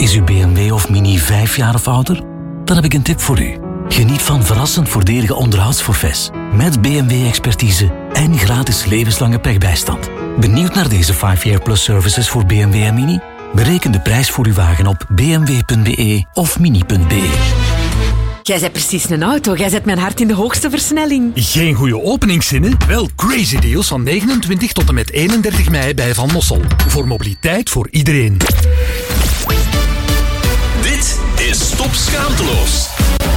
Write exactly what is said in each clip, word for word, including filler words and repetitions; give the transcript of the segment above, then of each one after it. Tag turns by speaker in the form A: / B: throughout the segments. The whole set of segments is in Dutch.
A: Is uw B M W of Mini vijf jaar of ouder? Dan heb ik een tip voor u. Geniet van verrassend voordelige onderhoudsforfaits. Met B M W-expertise en gratis levenslange pechbijstand. Benieuwd naar deze vijf year plus services voor B M W en Mini? Bereken de prijs voor uw wagen op b m w punt b e of mini punt b e.
B: Jij bent precies een auto. Jij zet mijn hart in de hoogste versnelling.
C: Geen goede openingszinnen? Wel crazy deals van negenentwintig tot en met eenendertig mei bij Van Mossel. Voor mobiliteit voor iedereen.
D: Dit is Top Schaamteloos.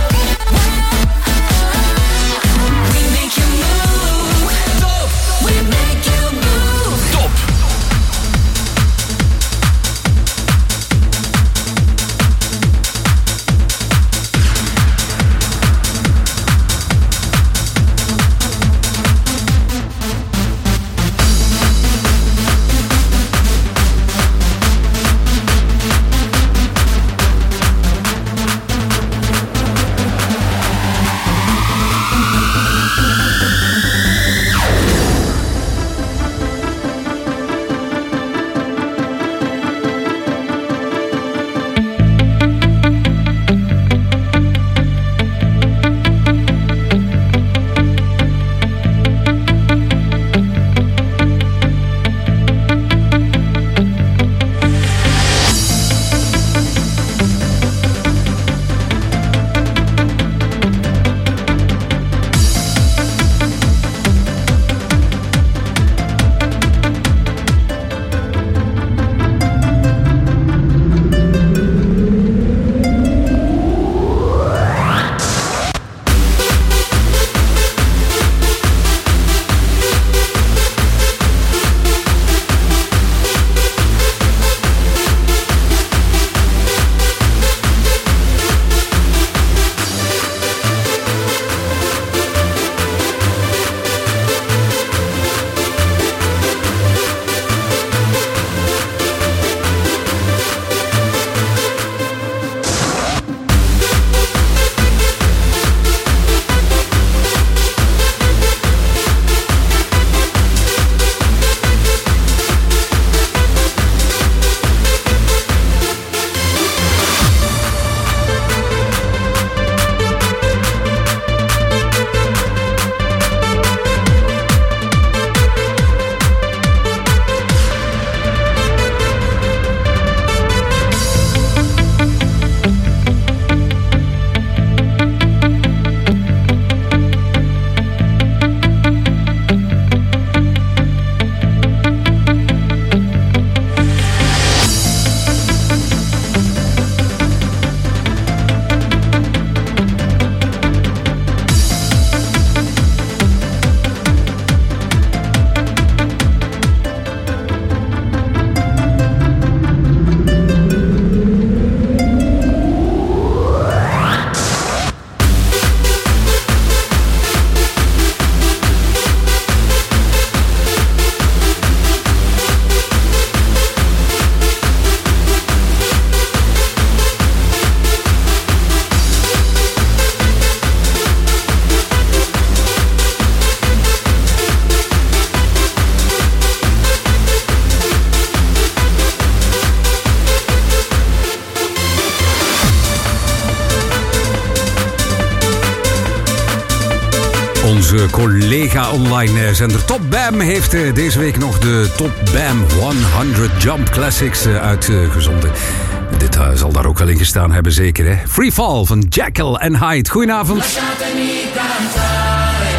E: Onze collega online zender Top Bam heeft deze week nog de Top Bam honderd Jump Classics uitgezonden. Dit uh, zal daar ook wel in gestaan hebben, zeker, hè? Free Fall van Jekyll en Hyde. Goedenavond.
F: Lasciatemi cantare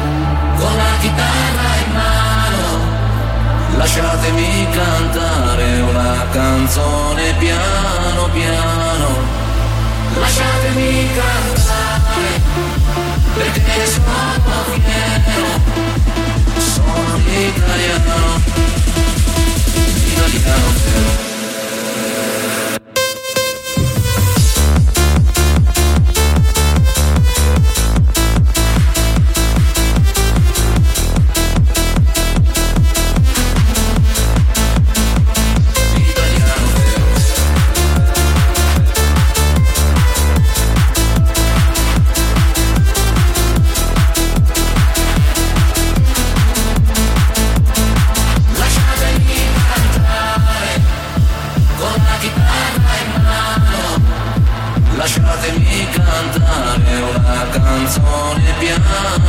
F: con la chitarra in mano. Lasciatemi cantare una canzone piano piano. Lasciatemi cantare perché sono fiero. Sono italiano, italiano vero.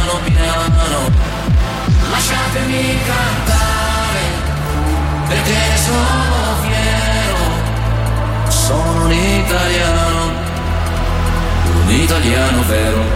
F: piano piano. Lasciatemi cantare, perché sono fiero. Sono un italiano, un italiano vero.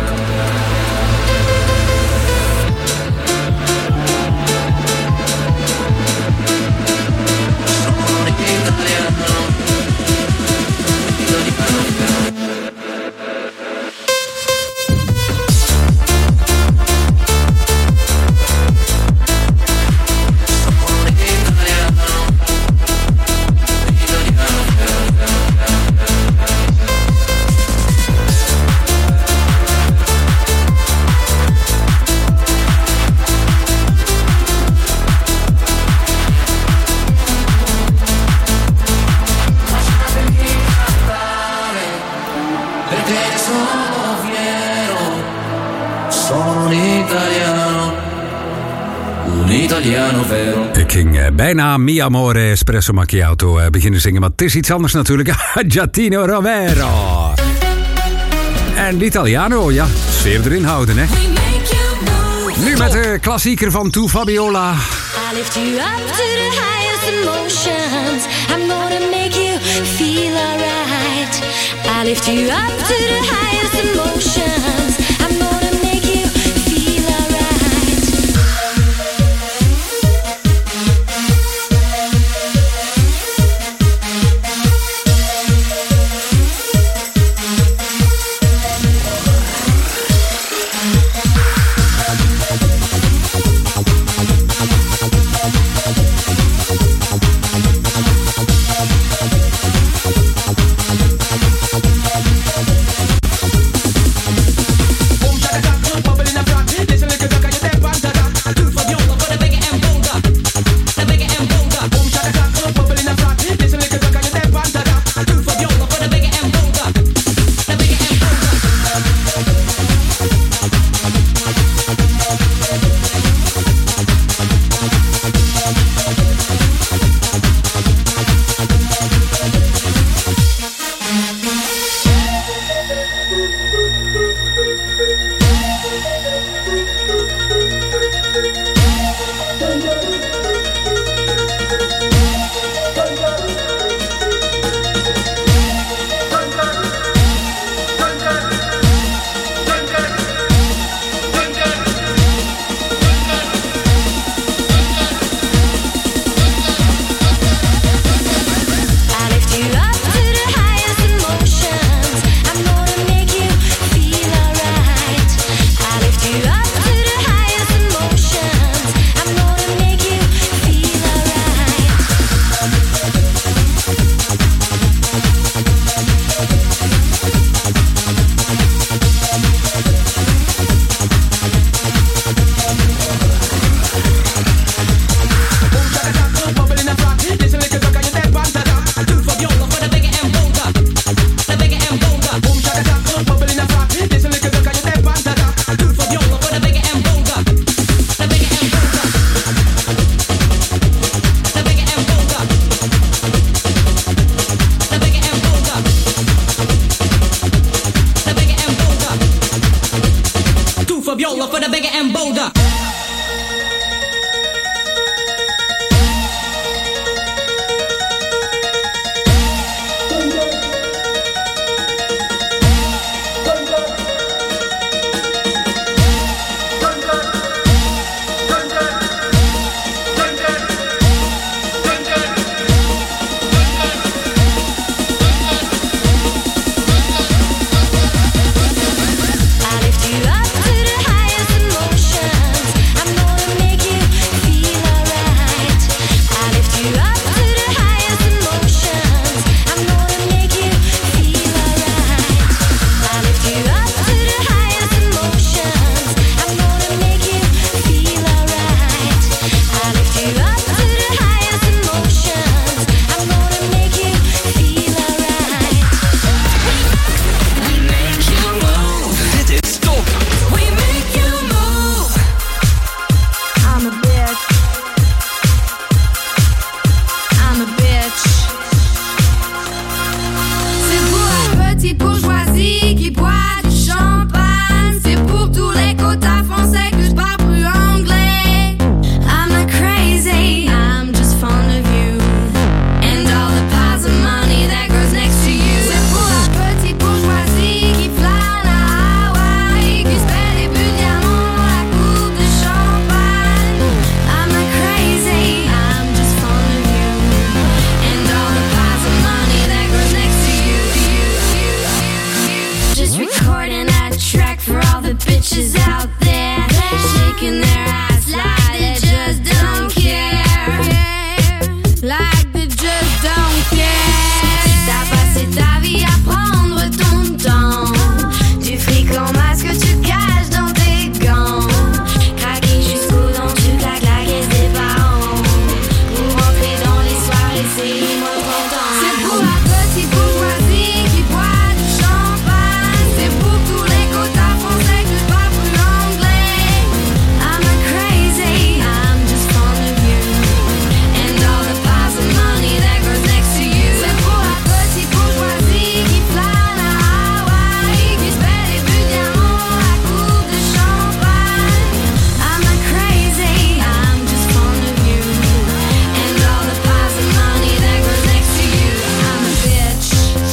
E: Ik ging bijna Mi Amore Espresso Macchiato uh, beginnen zingen, maar het is iets anders natuurlijk. Giattino Rovero. En l'Italiano, ja, sfeer erin houden, hè. Nu met de klassieker van Tu Fabiola.
G: I lift you up to the highest emotions. I'm gonna make you feel alright. I lift you up to the highest emotions. I'm gonna make you feel alright. shaking their ass like they just don't care, like they just don't care. T'as passé ta vie à prendre ton temps, du fric en masque tu caches dans tes gants, craquer jusqu'au dents tu claques la caisse des parents, pour rentrer dans les soirées c'est limon content. C'est pour la petite bourgeoisie qui boit du champagne, c'est pour tous les quotas français que pas plus l'anglais. I'm not crazy, I'm just fond of you, and all the piles of money that goes next to you. C'est pour la petite bourgeoisie qui flâne à Hawaï, qui se fait des buts de diamant à coupe de champagne. I'm not crazy, I'm just fond of you, and all the piles of money that goes next to you. I'm a bitch.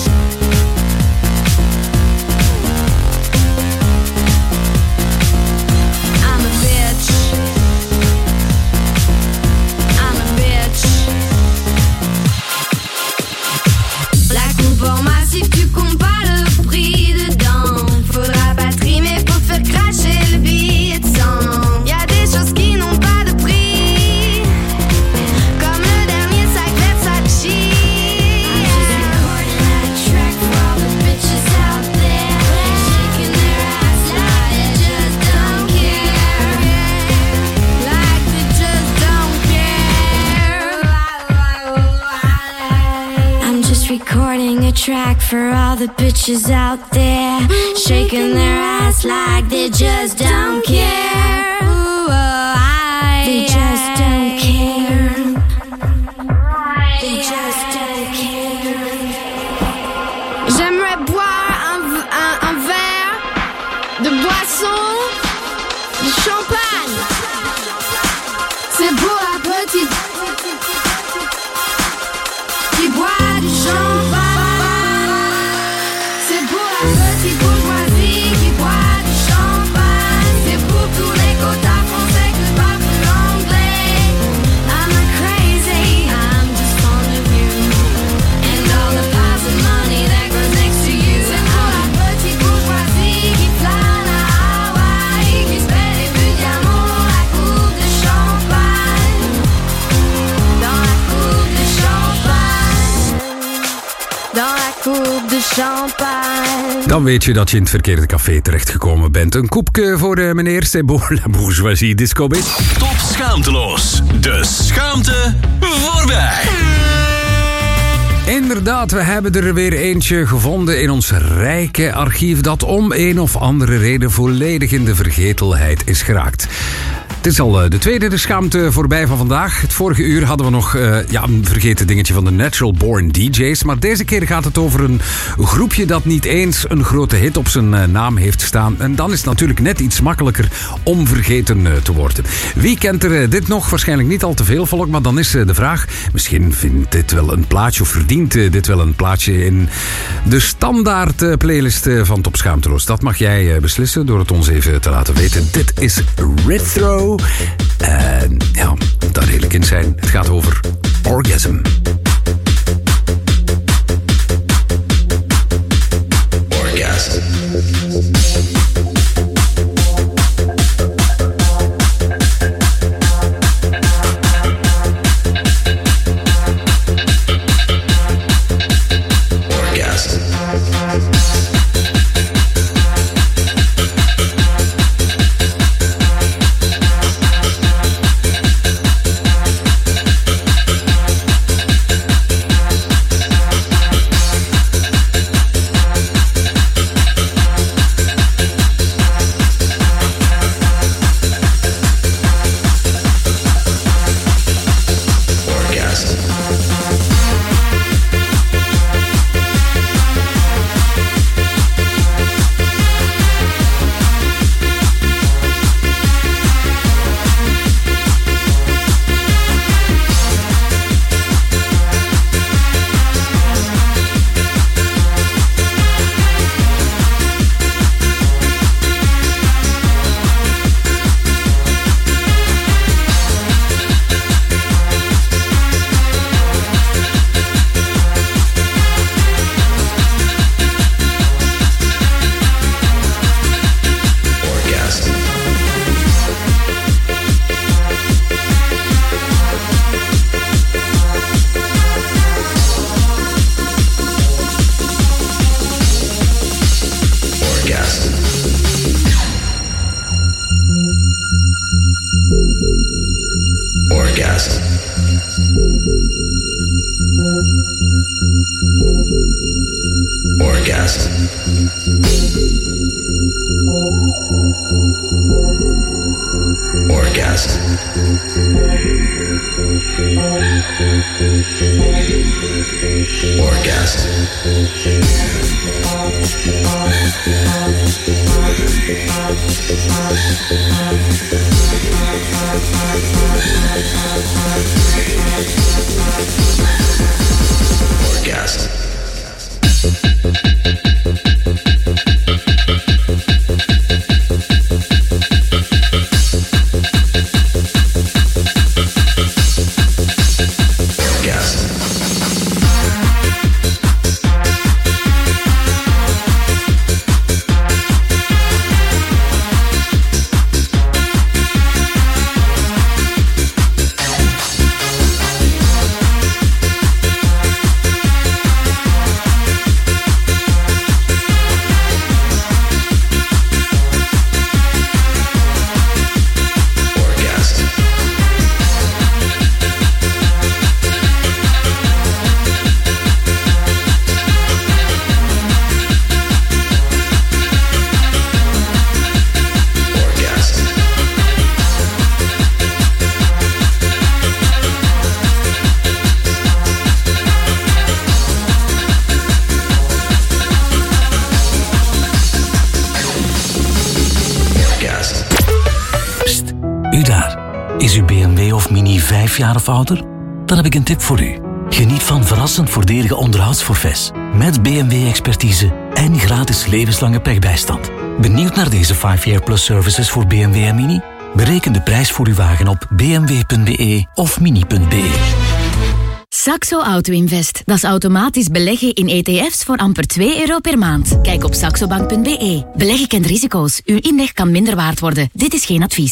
G: I'm a bitch. I'm a bitch. La coupe en massif, tu comptes pas le prix dedans. Faudra pas trimer pour te faire cracher le billet de sang. Y'a des choses qui n'ont pas de prix, comme le dernier sac Versace. I'm just recording that track for all the bitches out there, shaking their ass like they just don't care, like they just don't care. I'm just recording a track for all the bitches out there, shaking their ass like they just don't care. They just don't care. They just don't care. J'aimerais boire un, v- un, un verre de boisson, de champagne. C'est pour la petite qui boit du champagne. C'est pour la petite bourgeoisie qui boit du champagne. C'est pour tous les quotas français que pas plus l'anglais. I'm not crazy, I'm just fond of you, and all the piles of money that goes next to you. C'est pour la petite bourgeoisie qui flâne à Hawaï, qui se fait des buts de diamant à coupe de champagne, dans la coupe de champagne, dans la coupe de champagne.
E: Dan weet je dat je in het verkeerde café terechtgekomen bent. Een koepje voor uh, meneer Sebo, la bourgeoisie disco bit.
D: Top schaamteloos. De schaamte voorbij.
E: Inderdaad, we hebben er weer eentje gevonden in ons rijke archief dat om een of andere reden volledig in de vergetelheid is geraakt. Het is al uh, de tweede de schaamte voorbij van vandaag. Het vorige uur hadden we nog uh, ja, een vergeten dingetje van de Natural Born D J's. Maar deze keer gaat het over een groepje dat niet eens een grote hit op zijn uh, naam heeft staan. En dan is het natuurlijk net iets makkelijker om vergeten uh, te worden. Wie kent er uh, dit nog? Waarschijnlijk niet al te veel volk, maar dan is uh, de vraag... Misschien vindt dit wel een plaatje of verdient uh, dit wel een plaatje in de standaard uh, playlist uh, van Top Schaamteloos. Dat mag jij uh, beslissen door het ons even te laten weten. Dit is Retro. En ja, moet daar eerlijk in zijn. Het gaat over orgasm.
D: Orgasm. Orgasm. Orgasm. Orgasm.
A: Vijf jaar of ouder? Dan heb ik een tip voor u. Geniet van verrassend voordelige onderhoudsforfaits met B M W-expertise en gratis levenslange pechbijstand. Benieuwd naar deze vijf year plus services voor B M W en Mini? Bereken de prijs voor uw wagen op b m w punt b e of mini punt b e.
H: Saxo Auto Invest. Dat is automatisch beleggen in E T F's voor amper twee euro per maand. Kijk op saxobank punt b e. Beleggen kent risico's. Uw inleg kan minder waard worden. Dit is geen advies.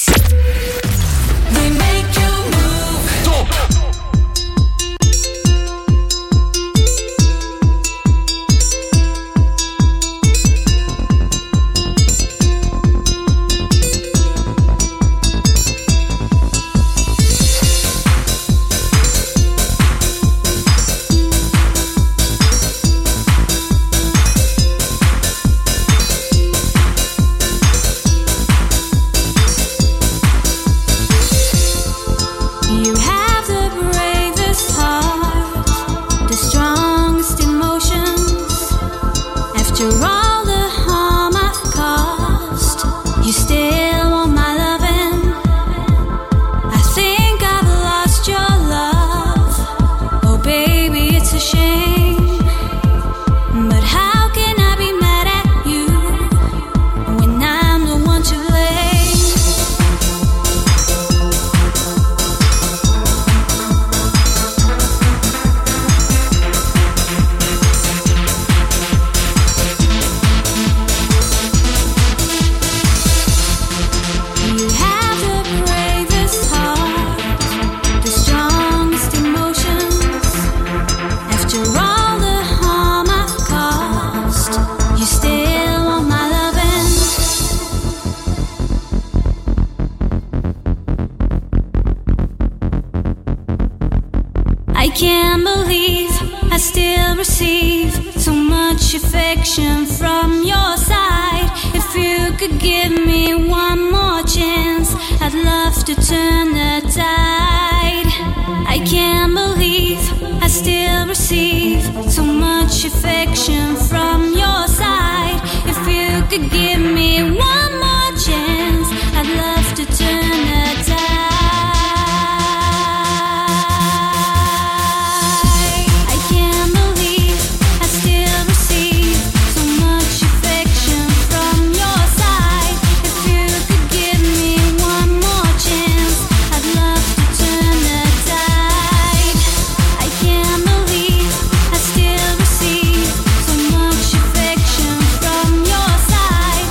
G: From your side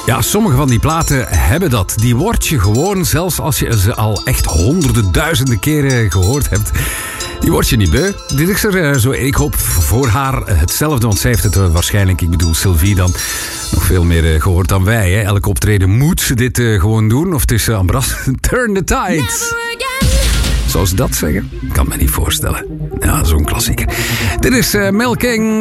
E: Ja, sommige van die platen hebben dat. Die word je gewoon, zelfs als je ze al echt honderden, duizenden keren gehoord hebt, die word je niet beu. Dit is er zo. Ik hoop voor haar hetzelfde, want zij heeft het waarschijnlijk, ik bedoel Sylvie dan, nog veel meer gehoord dan wij. Hè. Elke optreden moet ze dit uh, gewoon doen. Of het is uh, Ambras, Turn the Tide. Zou ze dat zeggen? Ik kan me niet voorstellen. Ja, zo'n klassieker. Dit is uh, Milking.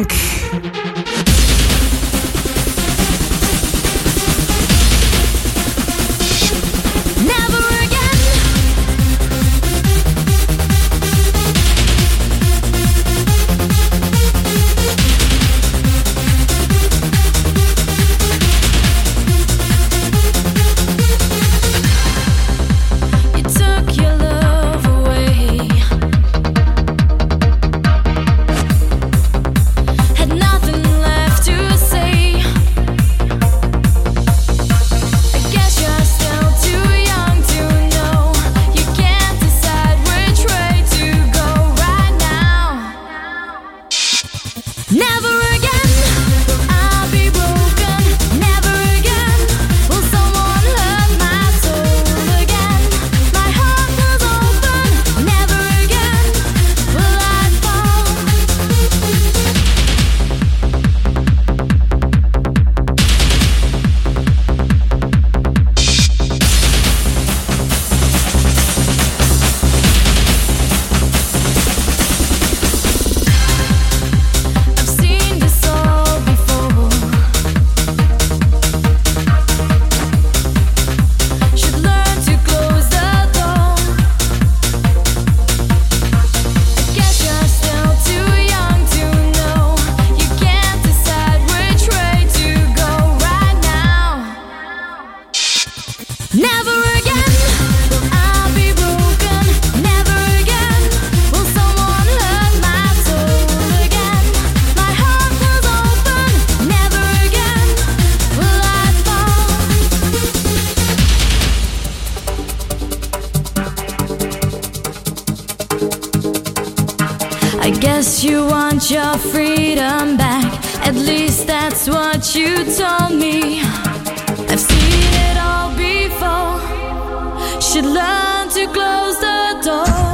G: Your freedom back, at least that's what you told me. I've seen it all before. Should learn to close the door.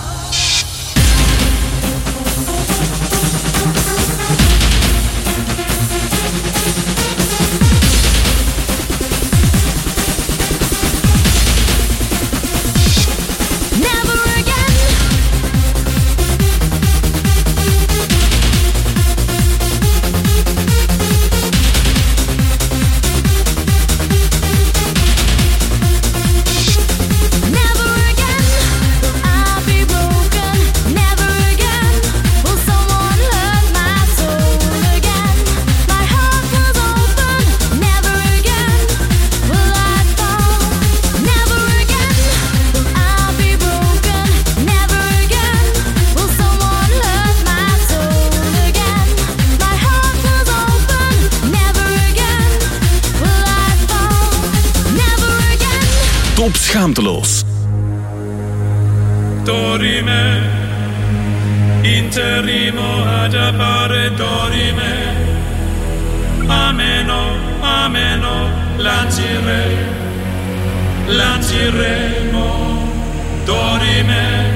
D: Top Schaamteloos.
I: Dorime, interrimo ad appare dorime. Ameno, ameno, lancire, lanciremo, dorime.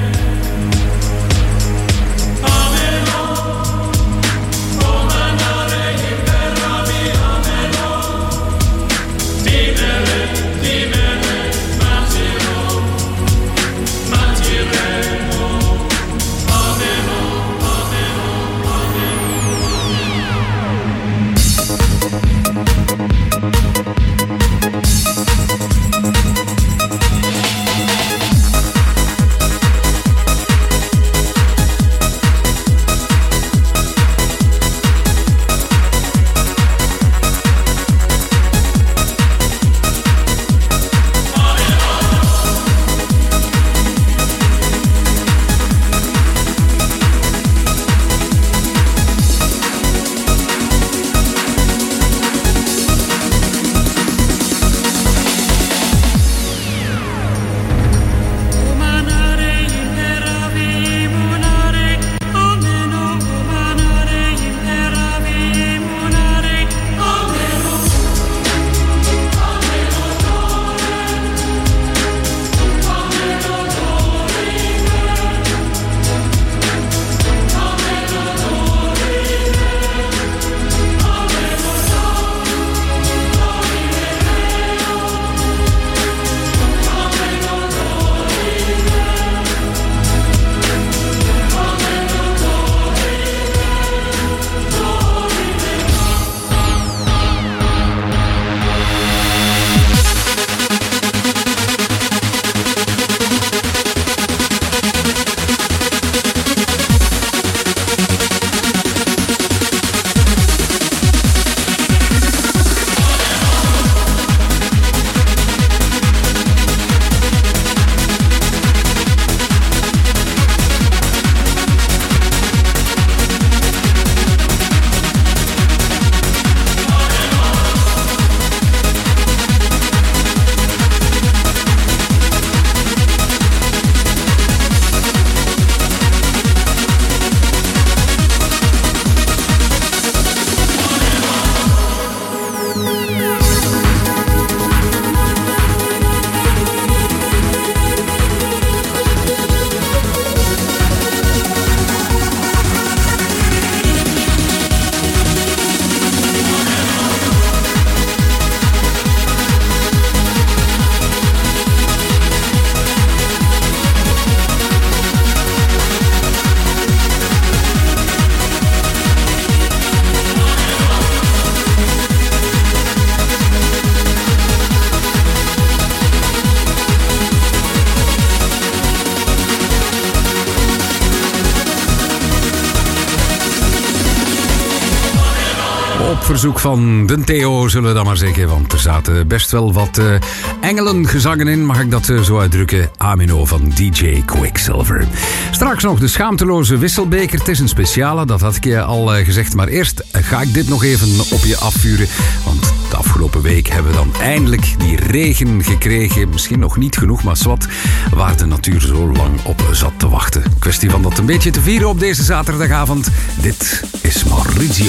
E: Op verzoek van de Theo, zullen we dan maar zeggen. Want er zaten best wel wat uh, engelengezangen in, mag ik dat uh, zo uitdrukken. Amino van D J Quicksilver. Straks nog de schaamteloze wisselbeker. Het is een speciale, dat had ik je al uh, gezegd. Maar eerst uh, ga ik dit nog even op je afvuren. Want de afgelopen week hebben we dan eindelijk die regen gekregen. Misschien nog niet genoeg, maar zwart. Waar de natuur zo lang op zat te wachten. Kwestie van dat een beetje te vieren op deze zaterdagavond. Dit is Maurizio.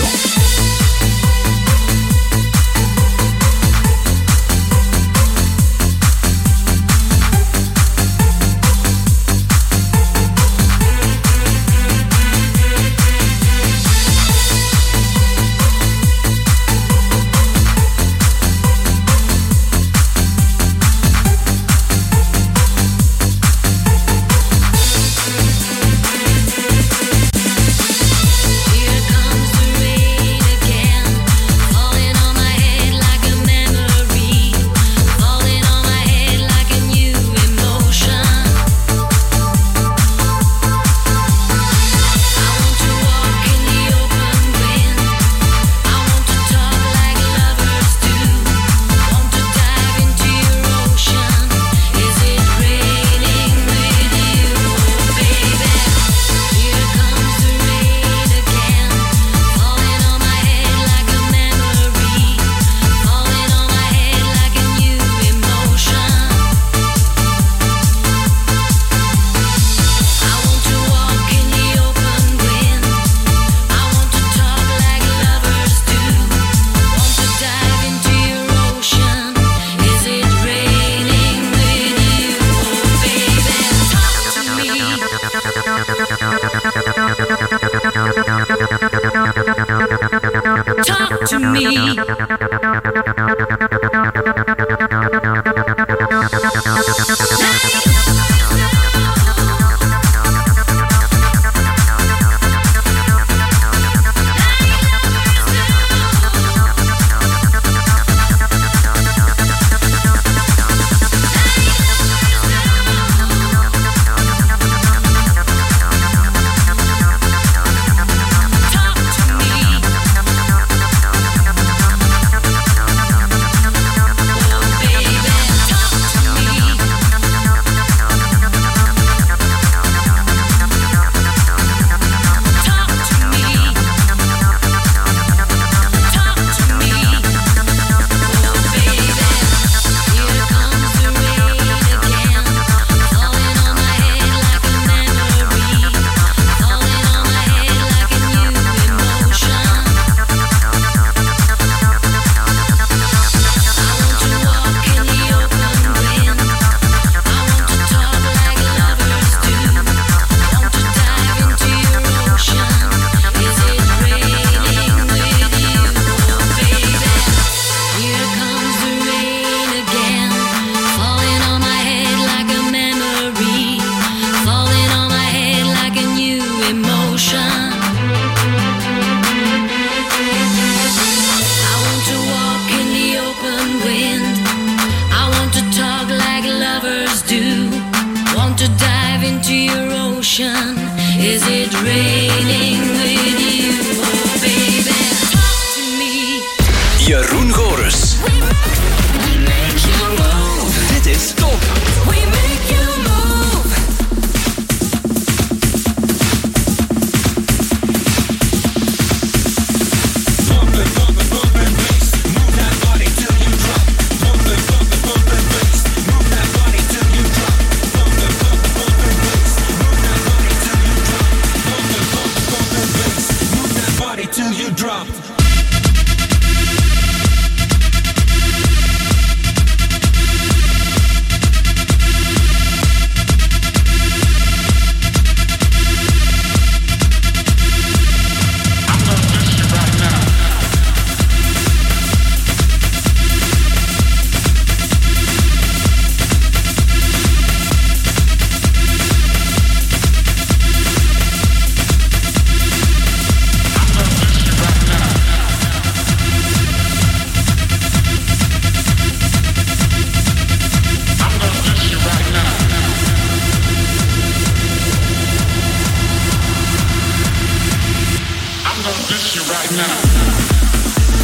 I: Right now.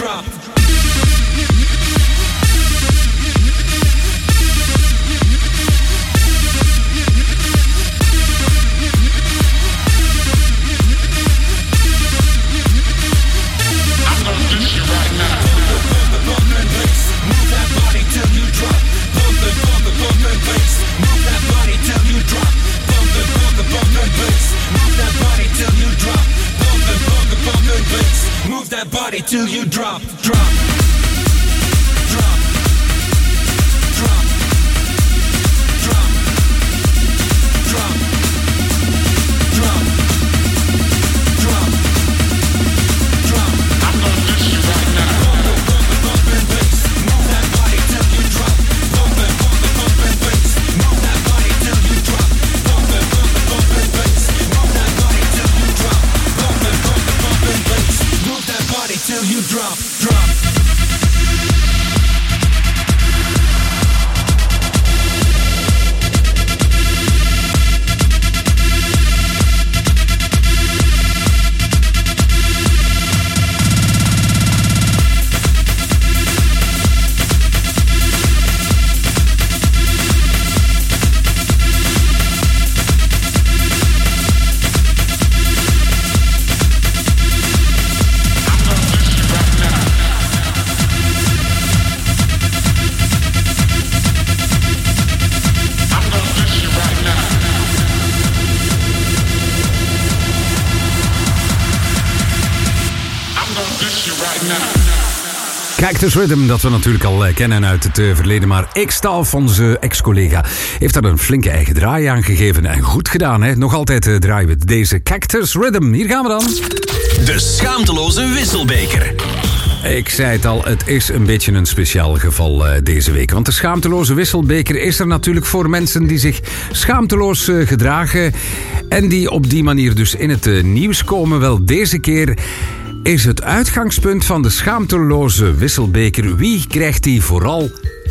F: drop. Move that body till you drop, drop, drop, drop, drop, drop, drop, drop, drop. I'm gonna miss you right now. Bump it, bump and bass. Move that body till you drop. Bump it, bump it, bump and bass. Move that body till you drop. Bump it, bump it, bump and bass. Move that body till you drop. Bump it, bump it, bump and bass. Move that body till you drop, drop.
E: Cactus Rhythm, dat we natuurlijk al kennen uit het verleden. Maar X-Staff, onze ex-collega, heeft daar een flinke eigen draai aan gegeven. En goed gedaan, hè? Nog altijd uh, draaien we deze Cactus Rhythm. Hier gaan we dan.
D: De schaamteloze wisselbeker.
E: Ik zei het al, het is een beetje een speciaal geval uh, deze week. Want de schaamteloze wisselbeker is er natuurlijk voor mensen die zich schaamteloos uh, gedragen. En die op die manier dus in het uh, nieuws komen. Wel, deze keer is het uitgangspunt van de schaamteloze wisselbeker. Wie krijgt die vooral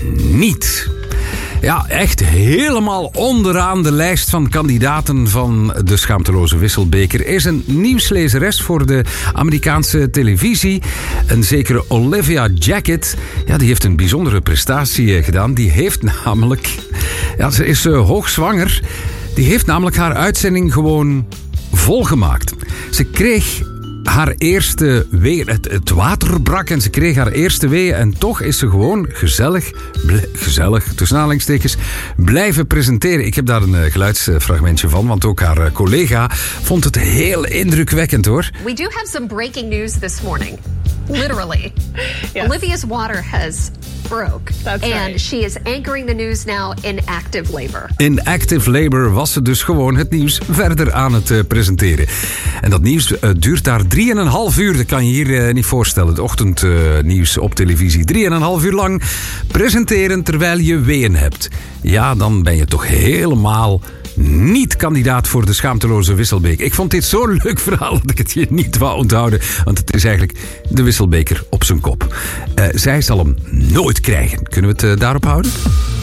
E: niet? Ja, echt helemaal onderaan de lijst van kandidaten van de schaamteloze wisselbeker is een nieuwslezeres voor de Amerikaanse televisie. Een zekere Olivia Jacket. Ja, die heeft een bijzondere prestatie gedaan. Die heeft namelijk... Ja, ze is uh, hoogzwanger. Die heeft namelijk haar uitzending gewoon volgemaakt. Ze kreeg haar eerste wee, het, het water brak en ze kreeg haar eerste wee en toch is ze gewoon gezellig, ble, gezellig, tussen aanhalingstekens, blijven presenteren. Ik heb daar een uh, geluidsfragmentje van, want ook haar uh, collega vond het heel indrukwekkend, hoor.
J: We do have some breaking news this morning. Literally. Yes. Olivia's water has broke. That's and right. She is anchoring the news now in active labor. In active labor was ze dus gewoon het nieuws verder aan het uh, presenteren. En dat nieuws uh, duurt daar drieënhalf uur. Dat kan je hier uh, niet voorstellen. Het ochtendnieuws uh, op televisie. Drieënhalf uur lang presenteren terwijl je weeën hebt. Ja, dan ben je toch helemaal niet kandidaat voor de schaamteloze wisselbeker. Ik vond dit zo'n leuk verhaal dat ik het je niet wou onthouden. Want het is eigenlijk de wisselbeker op zijn kop. Uh, zij zal hem nooit krijgen. Kunnen we het uh, daarop houden?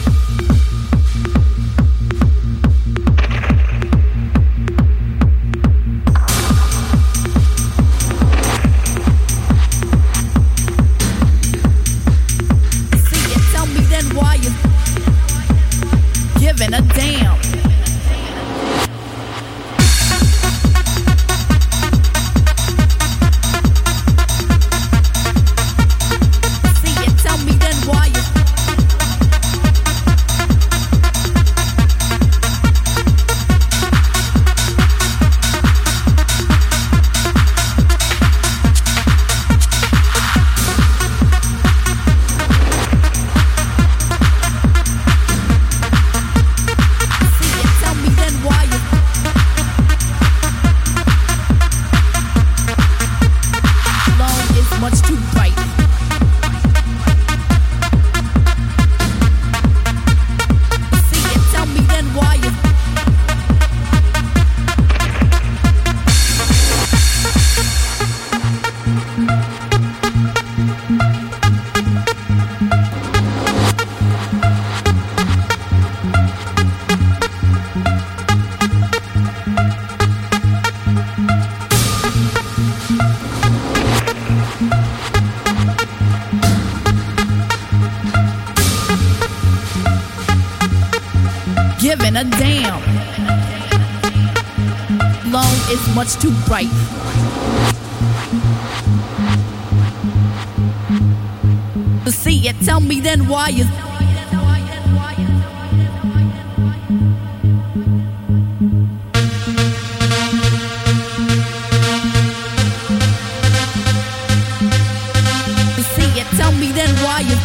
K: A damn. See it, tell me then why you giving a damn. Lone is much too bright. To see it, tell me then why you. To see it, tell me then why you.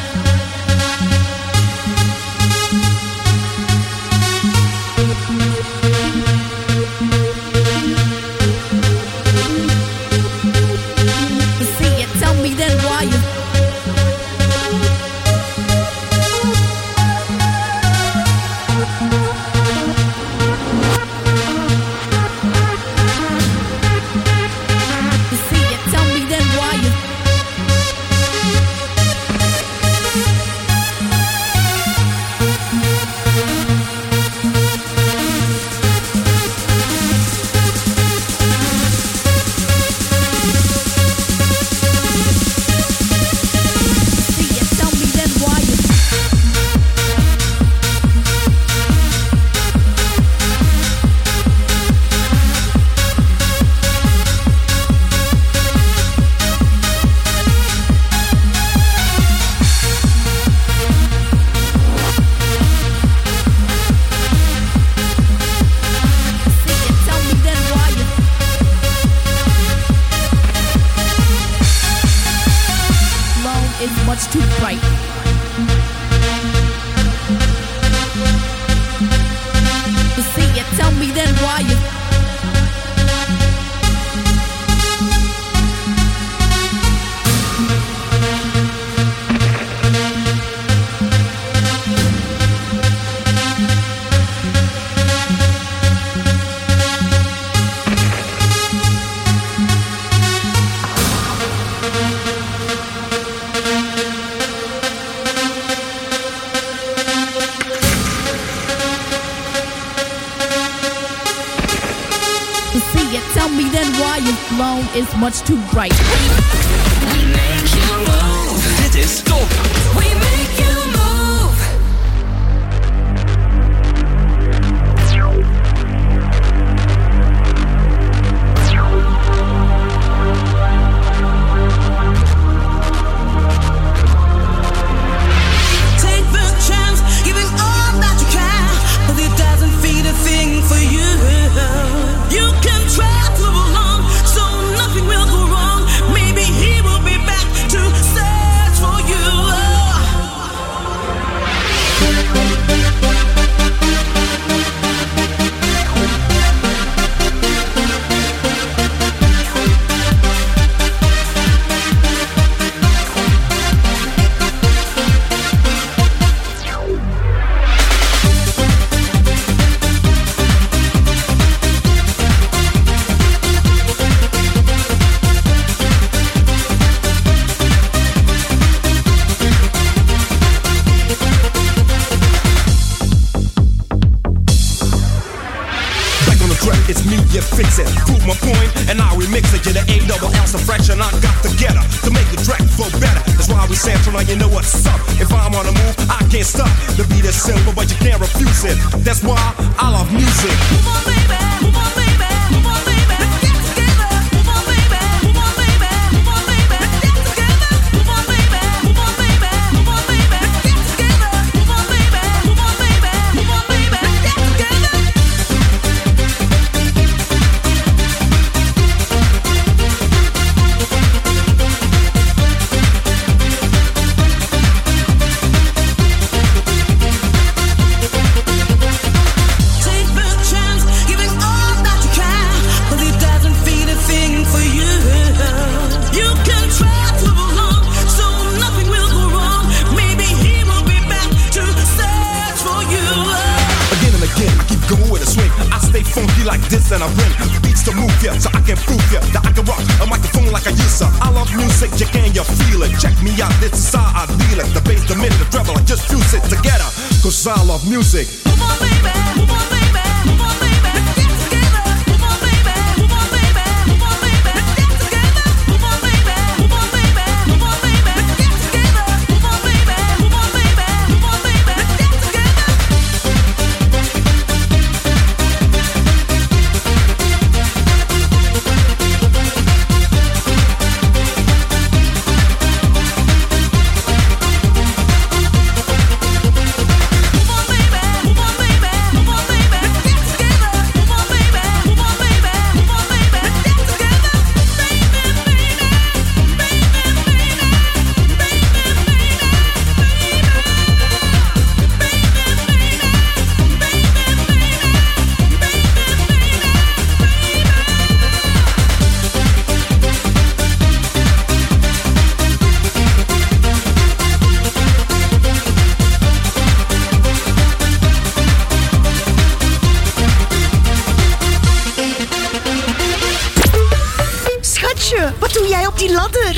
K: To see it, tell me then why you. To see it, tell me then why you. See it, tell me then why you. See it, tell me then why you. Lone is much too bright. To see it, tell me then why you. To see it, tell me then why you. Lone is much too bright.
D: Dit is Top.
G: We make you move.
F: Take the chance, giving all that you can, but it doesn't feed a thing for you. You can try to move along, so nothing will go wrong. Maybe he will be back to search for you.
L: Back on the track, it's me, you fix it. Prove my point, and now we mix it. You're the A double L, the fraction I got together to make the track flow better. That's why we sample, now you know what's up. If I'm on the move, I can't stop. The beat is simple, but you can't refuse it. That's why I love music.
F: Move on, baby, move on, baby, move on, baby. Let's get together. Move on, baby, move on, baby, move on, baby. Let's get together. Move on, baby, move on, baby, move on, baby. Let's get together. Move on, baby, move on, baby, move on, baby. Let's get together. Take the chance, giving all that you can, but it doesn't feed a thing for you. You can try to move along, so nothing will go wrong. Maybe he will be back to search for you.
L: Again and again, I keep going with a swing. I stay funky like this and I bring beats to move ya, so I can prove ya that I can rock a microphone like I used to. I love music, you can, you feel it. Check me out, this is how I deal it. The bass, the minute, the treble, I just fuse it together. Cause I love music.
F: Move on, baby, move on, baby, move on, baby. Let's get together. Move on, baby, move on, baby, move on, baby. Let's get together. Move on, baby, move on, baby, move on, baby. Let's get together. Move on, baby, move on, baby, move on, baby. Let's get together.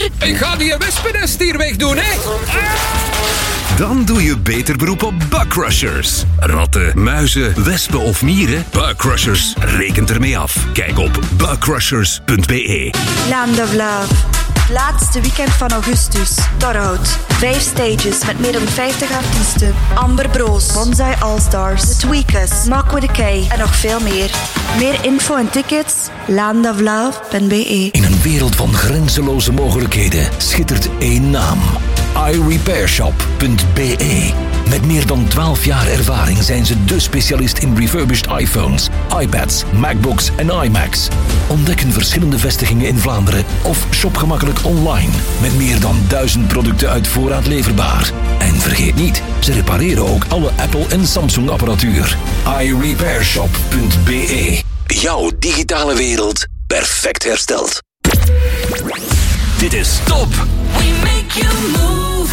E: Ik ga die wespennest hier wegdoen, hè.
M: Dan doe je beter beroep op bugcrushers. Ratten, muizen, wespen of mieren? Bugcrushers rekent ermee af. Kijk op bugcrushers punt b e.
N: Land of Love. Laatste weekend van augustus. Torhout. Vijf stages met meer dan vijftig artiesten. Amber Broos, Bonsai All-Stars, The Tweakers, Mark with a K en nog veel meer. Meer info en tickets? land of love punt b e.
A: In een wereld van grenzeloze mogelijkheden schittert één naam. i repair shop punt b e. Met meer dan twaalf jaar ervaring zijn ze de specialist in refurbished iPhones, iPads, MacBooks en iMacs. Ontdek hun verschillende vestigingen in Vlaanderen of shop gemakkelijk online. Met meer dan duizend producten uit voorraad leverbaar. En vergeet niet, ze repareren ook alle Apple en Samsung apparatuur. i repair shop punt b e. Jouw digitale wereld perfect hersteld. Dit is Top.
F: We make you move.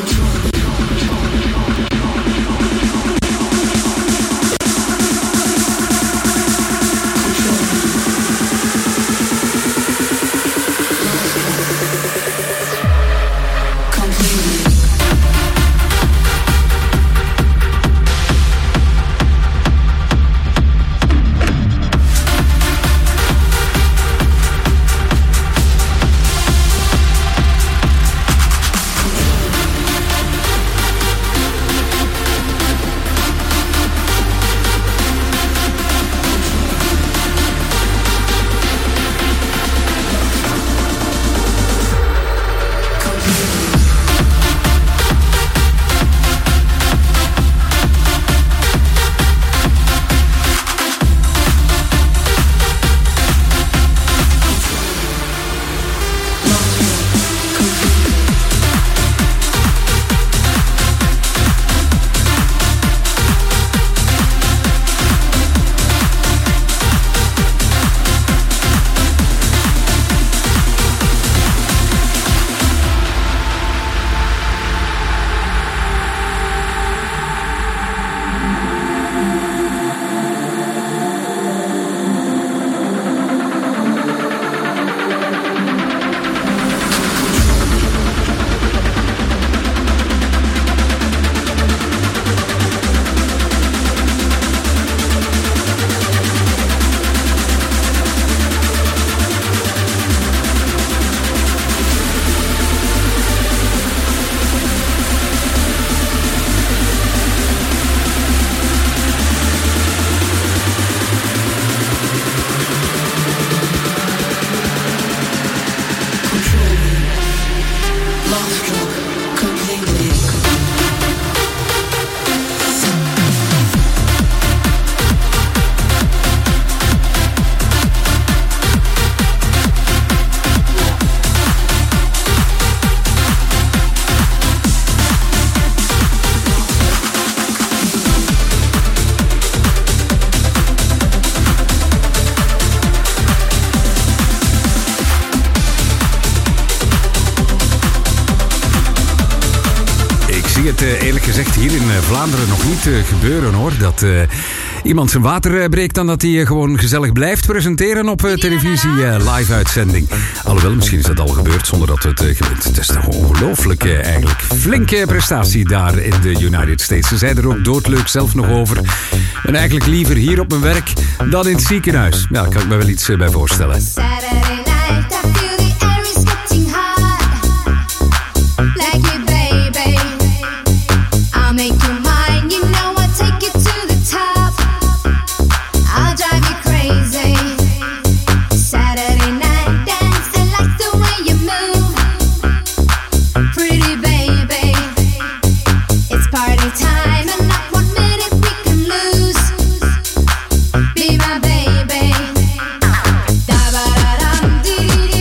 E: Eerlijk gezegd hier in Vlaanderen nog niet uh, gebeuren hoor. Dat uh, iemand zijn water uh, breekt dan dat hij uh, gewoon gezellig blijft presenteren op uh, televisie uh, live uitzending. Alhoewel, misschien is dat al gebeurd zonder dat het uh, gebeurt. Het is toch ongelooflijk uh, eigenlijk. Flinke prestatie daar in de United States. Ze zijn er ook doodleuk zelf nog over. En eigenlijk liever hier op mijn werk dan in het ziekenhuis. Ja, daar kan ik me wel iets uh, bij voorstellen.
G: Saturday night, I feel the air is getting hot. Like me, baby. I'll make you mine, you know I'll take you to the top. I'll drive you crazy. Saturday night dance, I like the way you move. Pretty baby, it's party time and not one minute we can lose. Be my baby. Da ba da dum dee dee.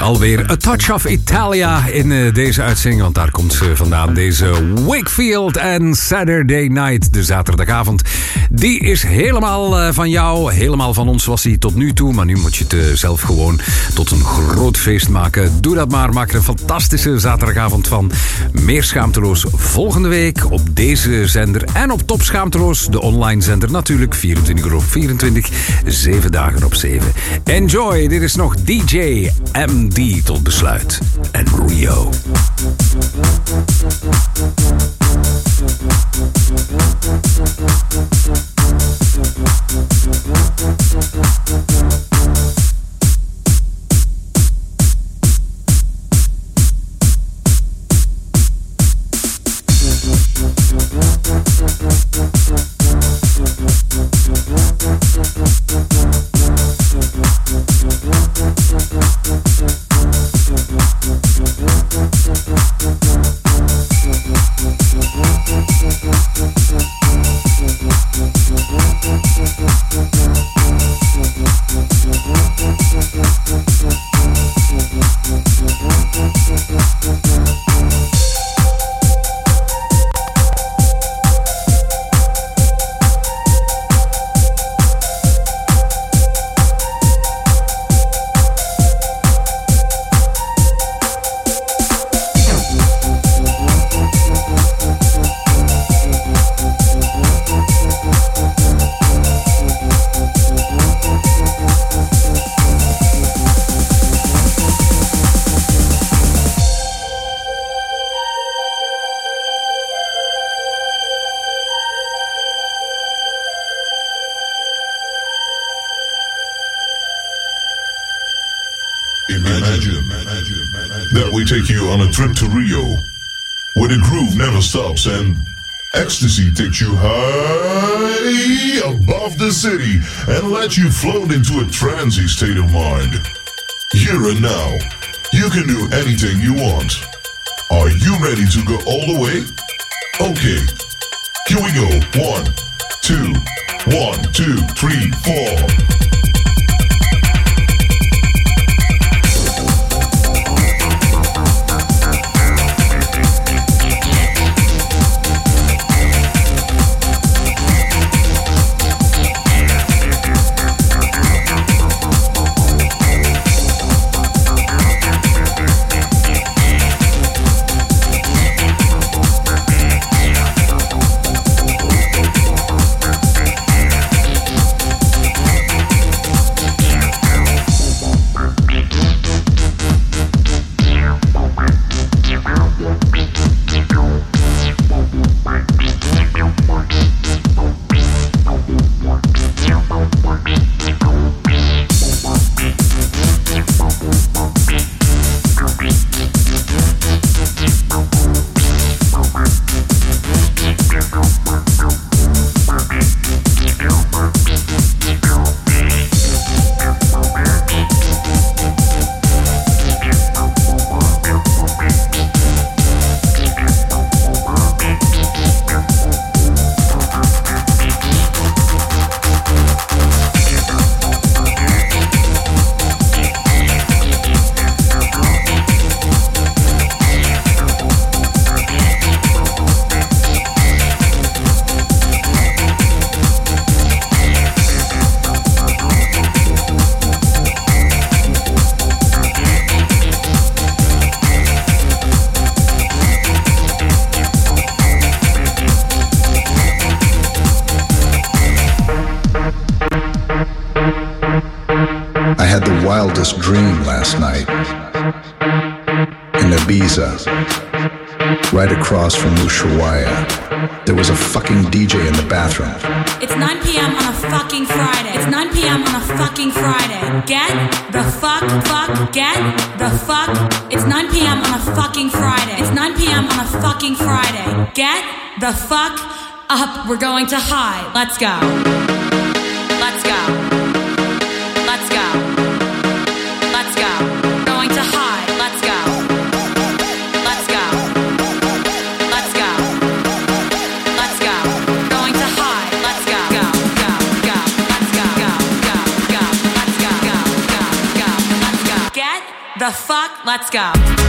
E: Alweer A Touch of Italia in uh, deze uitzending, want daar komt ze vandaan. Deze Wakefield en Saturday Night, de zaterdagavond. Die is helemaal uh, van jou, helemaal van ons was die tot nu toe. Maar nu moet je het uh, zelf gewoon tot een groot feest maken. Doe dat maar, maak er een fantastische zaterdagavond van. Meer Schaamteloos volgende week op deze zender. En op Top Schaamteloos, de online zender natuurlijk. vierentwintig uur op vierentwintig, zeven dagen op zeven. Enjoy, dit is nog D J M D tot besluit. En Rio.
O: Take you on a trip to Rio, where the groove never stops and ecstasy takes you high above the city and lets you float into a trancy state of mind. Here and now, you can do anything you want. Are you ready to go all the way? Okay, here we go. One, two, one, two, three, four.
P: Dream last night in Ibiza, right across from Ushuaia. There was a fucking D J in the bathroom.
Q: It's nine p.m. on a fucking Friday. It's nine p.m. on a fucking Friday. Get the fuck, fuck, get the fuck. It's nine p.m. on a fucking Friday. It's nine p.m. on a fucking Friday. Get the fuck up. We're going to high. Let's go. Let's go. Let's go. Let's go. Going to high. Let's go. Let's go. Let's go. Let's go. Going to high. Let's go. Go. Go. Go. Let's go. Go. Go. Go. Let's go. Go. Go. Go. Let's go. Get the fuck Let's go.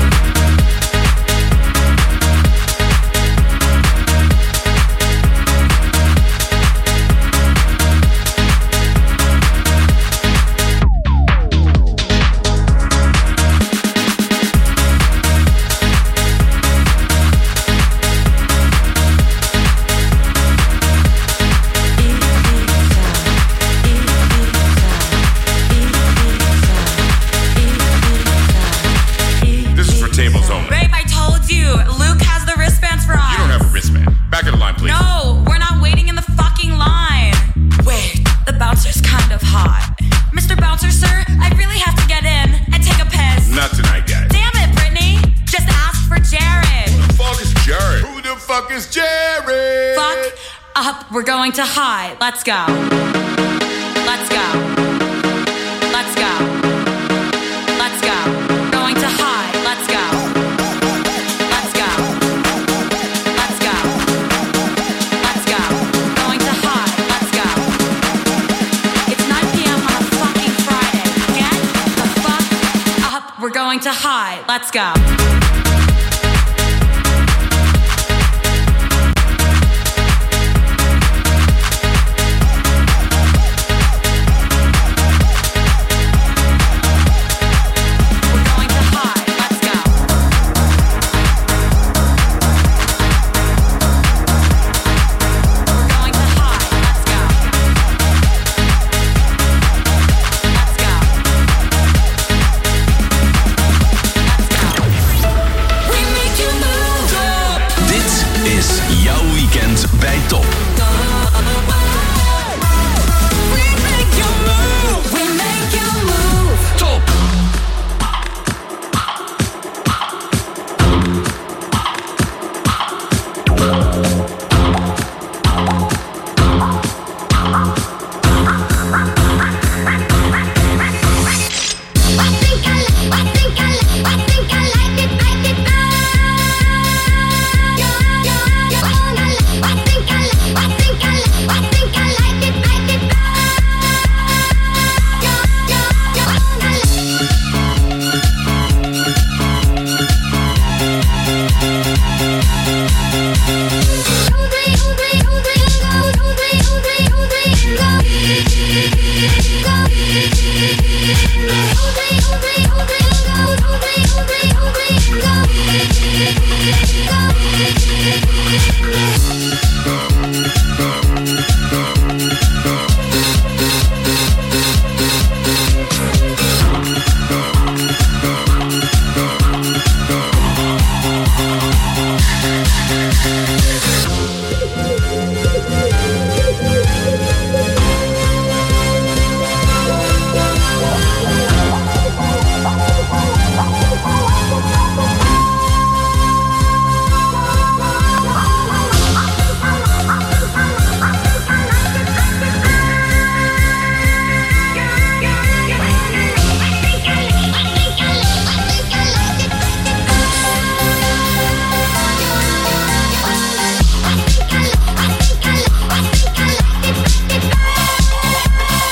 Q: We're going to high. Let's go. Let's go. Let's go. Let's go. Going to high. Let's go. Let's go. Let's go. Let's go. Going to high. Let's go. It's nine p.m. on a fucking Friday. Get the fuck up. We're going to high. Let's go.